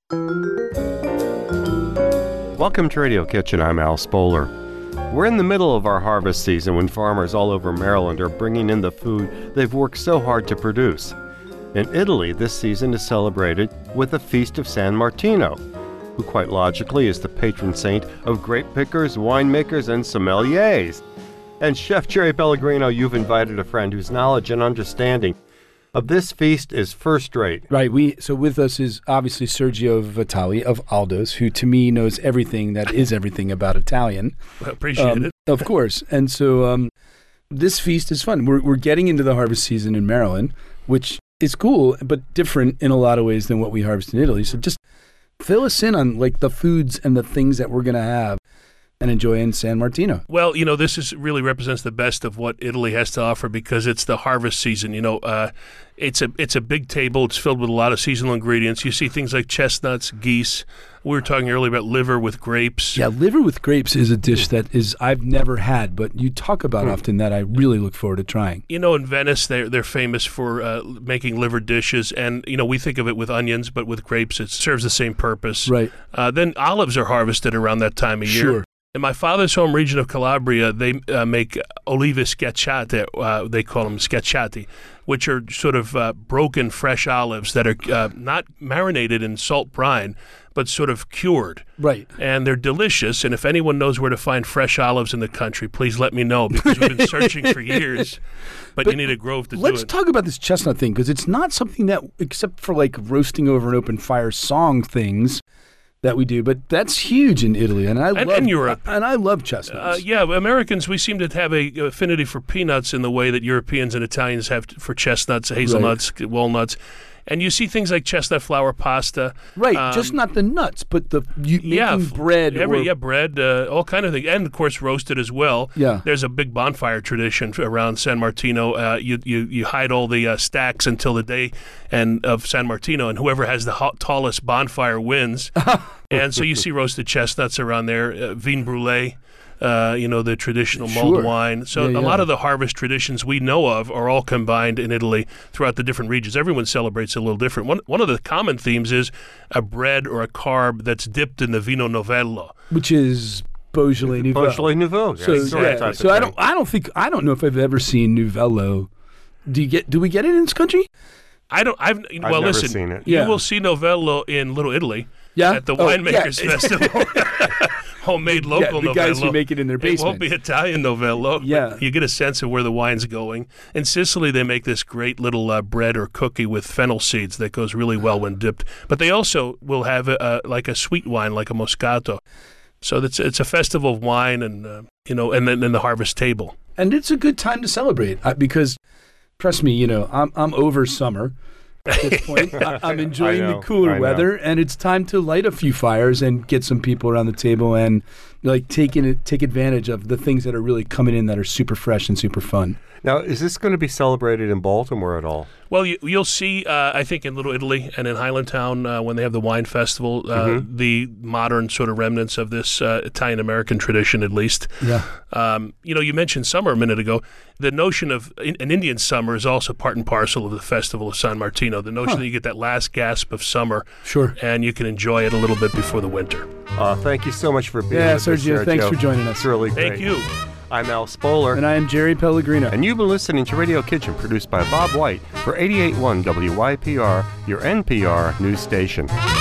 Welcome to Radio Kitchen. I'm Al Spoler. We're in the middle of our harvest season when farmers all over Maryland are bringing in the food they've worked so hard to produce. In Italy, this season is celebrated with the Feast of San Martino, who quite logically is the patron saint of grape pickers, winemakers, and sommeliers. And Chef Jerry Pellegrino, you've invited a friend whose knowledge and understanding of this feast is first rate. Right. So with us is obviously Sergio Vitali of Aldo's, who to me knows everything that is everything about Italian. I appreciate it. Of course. And so this feast is fun. We're getting into the harvest season in Maryland, which is cool, but different in a lot of ways than what we harvest in Italy. So just fill us in on like the foods and the things that we're going to have and enjoy in San Martino. Well, this really represents the best of what Italy has to offer because it's the harvest season. It's a big table. It's filled with a lot of seasonal ingredients. You see things like chestnuts, geese. We were talking earlier about liver with grapes. Yeah, liver with grapes is a dish that I've never had, but you talk about often that I really look forward to trying. In Venice, they're famous for making liver dishes, and we think of it with onions, but with grapes, it serves the same purpose. Right. Then olives are harvested around that time of year. Sure. In my father's home region of Calabria, they make olive schiacciate, they call them schiacciati, which are sort of broken fresh olives that are not marinated in salt brine, but sort of cured. Right. And they're delicious, and if anyone knows where to find fresh olives in the country, please let me know, because we've been searching for years, but you need a grove to do it. Let's talk about this chestnut thing, because it's not something that, except for like roasting over an open fire song things, that we do, but that's huge in Italy, and Europe, and I love chestnuts. Americans, we seem to have a affinity for peanuts in the way that Europeans and Italians have for chestnuts, hazelnuts, walnuts. And you see things like chestnut flour pasta. Right, just not the nuts, but making bread. Bread, all kind of things. And, of course, roasted as well. Yeah. There's a big bonfire tradition around San Martino. You hide all the stacks until the day of San Martino, and whoever has the tallest bonfire wins. And so you see roasted chestnuts around there, vin brûlé. The traditional mulled wine. So a lot of the harvest traditions we know of are all combined in Italy throughout the different regions. Everyone celebrates a little different. One of the common themes is a bread or a carb that's dipped in the vino novello, which is Beaujolais Nouveau. Beaujolais Nouveau. So I don't know if I've ever seen Novello. Do we get it in this country? I've never seen it. You will see Novello in Little Italy at the Winemakers Festival. Homemade local the Novello. Guys who make it in their basement. It won't be Italian Novello. Yeah. You get a sense of where the wine's going. In Sicily, they make this great little bread or cookie with fennel seeds that goes really well when dipped. But they also will have like a sweet wine, like a Moscato. So it's a festival of wine and then the harvest table. And it's a good time to celebrate because, trust me, I'm over summer. At this point, I'm enjoying the cooler weather, and it's time to light a few fires and get some people around the table and take advantage of the things that are really coming in that are super fresh and super fun. Now, is this going to be celebrated in Baltimore at all? Well, you'll see, I think, in Little Italy and in Highlandtown when they have the wine festival, the modern sort of remnants of this Italian-American tradition, at least. Yeah. You mentioned summer a minute ago. The notion of an Indian summer is also part and parcel of the Festival of San Martino. The notion that you get that last gasp of summer, and you can enjoy it a little bit before the winter. Thank you so much for being with us, Sergio. Thanks for joining us. It's really great. Thank you. I'm Al Spoler. And I am Jerry Pellegrino. And you've been listening to Radio Kitchen, produced by Bob White for 88.1 WYPR, your NPR news station.